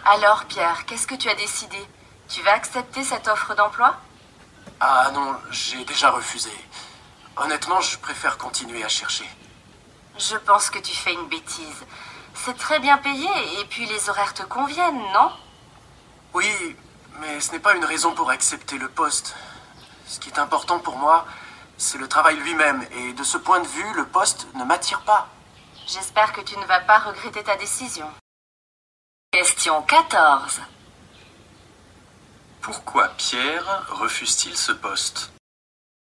Alors, Pierre, qu'est-ce que tu as décidé? Tu vas accepter cette offre d'emploi? Ah non, j'ai déjà refusé. Honnêtement, je préfère continuer à chercher. Je pense que tu fais une bêtise. C'est très bien payé et puis les horaires te conviennent, non? Oui, mais ce n'est pas une raison pour accepter le poste. Ce qui est important pour moi, c'est le travail lui-même. Et de ce point de vue, le poste ne m'attire pas. J'espère que tu ne vas pas regretter ta décision. Question 14. Pourquoi Pierre refuse-t-il ce poste?